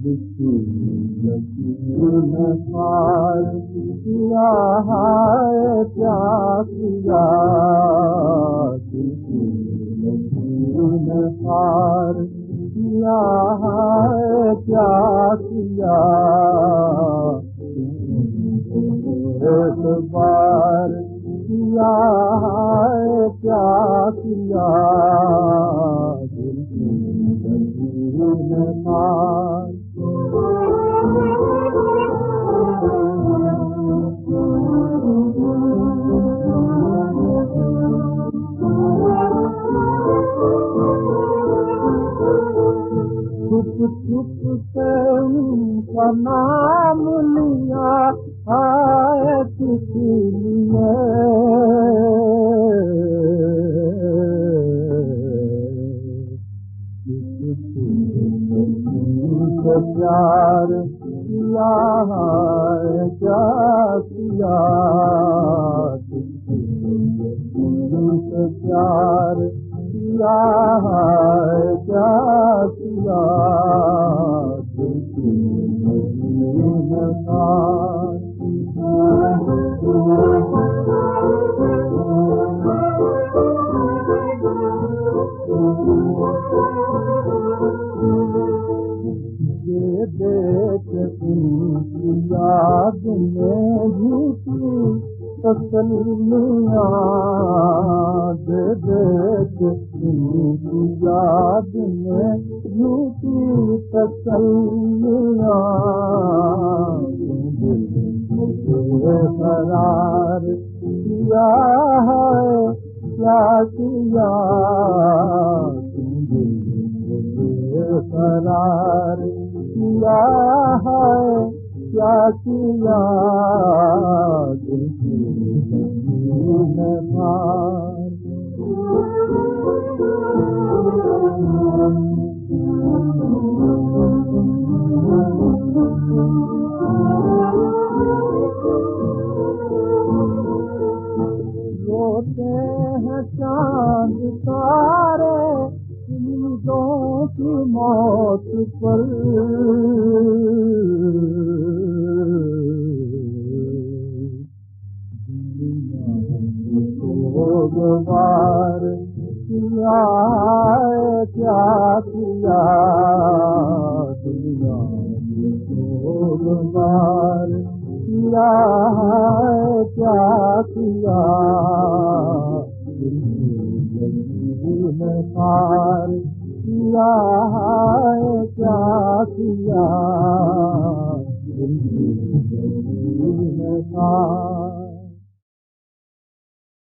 न पार किया है क्या किया, न पार किया है क्या किया, एक बार किया है क्या किया, न पार छुप छुप से उनका नाम लिया आए किसी लिए, उनसे प्यार किया है क्या किया, उनसे प्यार किया है क्या किया, देख उनकी याद में झूठी तसल्लियाँ, देख उनकी याद में झूठी तसल्लियाँ, करार किया है क्या किया, करार किया है क्या किया, दिल की मार रोते हैं चांद तारे उम्मीदों की मौत पर, बार किया क्या किया, दुनिया बार किया क्या किया, पार किया क्या किया, पार